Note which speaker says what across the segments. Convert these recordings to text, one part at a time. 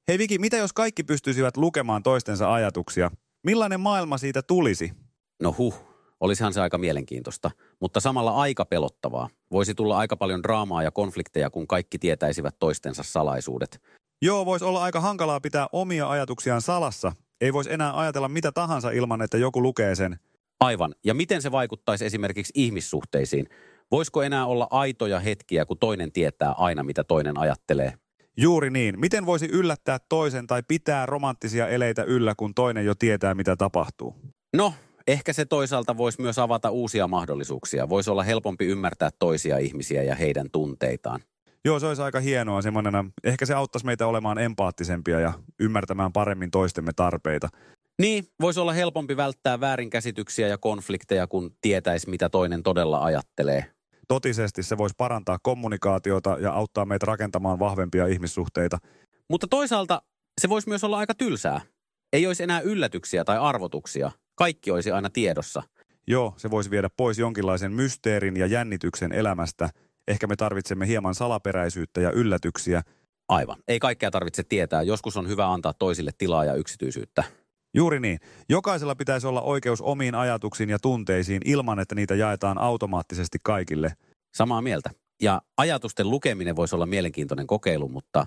Speaker 1: Hei Viki, mitä jos kaikki pystyisivät lukemaan toistensa ajatuksia? Millainen maailma siitä tulisi?
Speaker 2: No olisihan se aika mielenkiintoista, mutta samalla aika pelottavaa. Voisi tulla aika paljon draamaa ja konflikteja, kun kaikki tietäisivät toistensa salaisuudet.
Speaker 1: Joo, voisi olla aika hankalaa pitää omia ajatuksiaan salassa. Ei voisi enää ajatella mitä tahansa ilman, että joku lukee sen.
Speaker 2: Aivan. Ja miten se vaikuttaisi esimerkiksi ihmissuhteisiin? Voisiko enää olla aitoja hetkiä, kun toinen tietää aina, mitä toinen ajattelee?
Speaker 1: Juuri niin. Miten voisi yllättää toisen tai pitää romanttisia eleitä yllä, kun toinen jo tietää, mitä tapahtuu?
Speaker 2: No, ehkä se toisaalta voisi myös avata uusia mahdollisuuksia. Voisi olla helpompi ymmärtää toisia ihmisiä ja heidän tunteitaan.
Speaker 1: Joo, se olisi aika hienoa semmoinena. Ehkä se auttaisi meitä olemaan empaattisempia ja ymmärtämään paremmin toistemme tarpeita.
Speaker 2: Niin, voisi olla helpompi välttää väärinkäsityksiä ja konflikteja, kun tietäisi, mitä toinen todella ajattelee.
Speaker 1: Totisesti se voisi parantaa kommunikaatiota ja auttaa meitä rakentamaan vahvempia ihmissuhteita.
Speaker 2: Mutta toisaalta se voisi myös olla aika tylsää. Ei olisi enää yllätyksiä tai arvotuksia. Kaikki olisi aina tiedossa.
Speaker 1: Joo, se voisi viedä pois jonkinlaisen mysteerin ja jännityksen elämästä. Ehkä me tarvitsemme hieman salaperäisyyttä ja yllätyksiä.
Speaker 2: Aivan. Ei kaikkea tarvitse tietää. Joskus on hyvä antaa toisille tilaa ja yksityisyyttä.
Speaker 1: Juuri niin. Jokaisella pitäisi olla oikeus omiin ajatuksiin ja tunteisiin ilman, että niitä jaetaan automaattisesti kaikille.
Speaker 2: Samaa mieltä. Ja ajatusten lukeminen voisi olla mielenkiintoinen kokeilu, mutta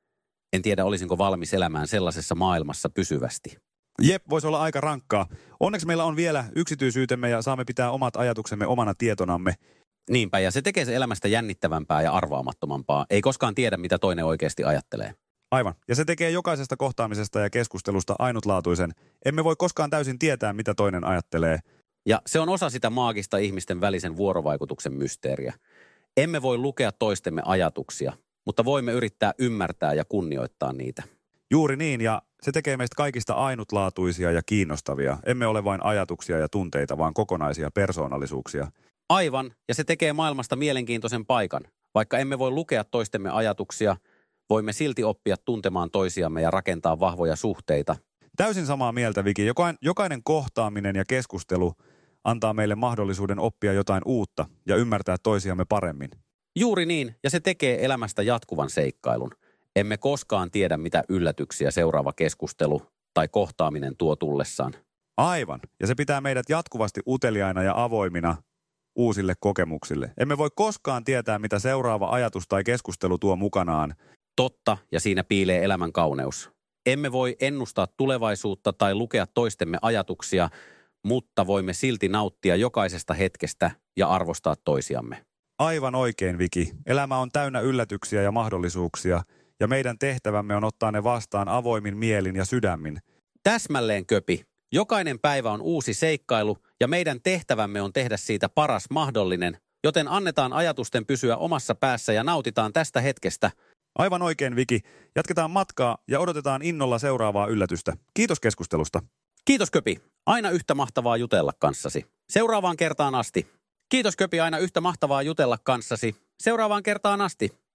Speaker 2: en tiedä, olisinko valmis elämään sellaisessa maailmassa pysyvästi.
Speaker 1: Jep, voisi olla aika rankkaa. Onneksi meillä on vielä yksityisyytemme ja saamme pitää omat ajatuksemme omana tietonamme.
Speaker 2: Niinpä, ja se tekee se elämästä jännittävämpää ja arvaamattomampaa. Ei koskaan tiedä, mitä toinen oikeasti ajattelee.
Speaker 1: Aivan. Ja se tekee jokaisesta kohtaamisesta ja keskustelusta ainutlaatuisen. Emme voi koskaan täysin tietää, mitä toinen ajattelee.
Speaker 2: Ja se on osa sitä maagista ihmisten välisen vuorovaikutuksen mysteeriä. Emme voi lukea toistemme ajatuksia, mutta voimme yrittää ymmärtää ja kunnioittaa niitä.
Speaker 1: Juuri niin, ja se tekee meistä kaikista ainutlaatuisia ja kiinnostavia. Emme ole vain ajatuksia ja tunteita, vaan kokonaisia persoonallisuuksia.
Speaker 2: Aivan, ja se tekee maailmasta mielenkiintoisen paikan. Vaikka emme voi lukea toistemme ajatuksia, voimme silti oppia tuntemaan toisiamme ja rakentaa vahvoja suhteita.
Speaker 1: Täysin samaa mieltä, Viki. Jokainen kohtaaminen ja keskustelu antaa meille mahdollisuuden oppia jotain uutta ja ymmärtää toisiamme paremmin.
Speaker 2: Juuri niin, ja se tekee elämästä jatkuvan seikkailun. Emme koskaan tiedä, mitä yllätyksiä seuraava keskustelu tai kohtaaminen tuo tullessaan.
Speaker 1: Aivan, ja se pitää meidät jatkuvasti uteliaina ja avoimina uusille kokemuksille. Emme voi koskaan tietää, mitä seuraava ajatus tai keskustelu tuo mukanaan.
Speaker 2: Totta, ja siinä piilee elämän kauneus. Emme voi ennustaa tulevaisuutta tai lukea toistemme ajatuksia, mutta voimme silti nauttia jokaisesta hetkestä ja arvostaa toisiamme.
Speaker 1: Aivan oikein, Viki. Elämä on täynnä yllätyksiä ja mahdollisuuksia, ja meidän tehtävämme on ottaa ne vastaan avoimin mielin ja sydämin.
Speaker 2: Täsmälleen, Köpi. Jokainen päivä on uusi seikkailu, ja meidän tehtävämme on tehdä siitä paras mahdollinen, joten annetaan ajatusten pysyä omassa päässä ja nautitaan tästä hetkestä.
Speaker 1: Aivan oikein, Viki. Jatketaan matkaa ja odotetaan innolla seuraavaa yllätystä. Kiitos keskustelusta.
Speaker 2: Kiitos, Köpi. Aina yhtä mahtavaa jutella kanssasi. Seuraavaan kertaan asti. Kiitos, Köpi. Aina yhtä mahtavaa jutella kanssasi. Seuraavaan kertaan asti.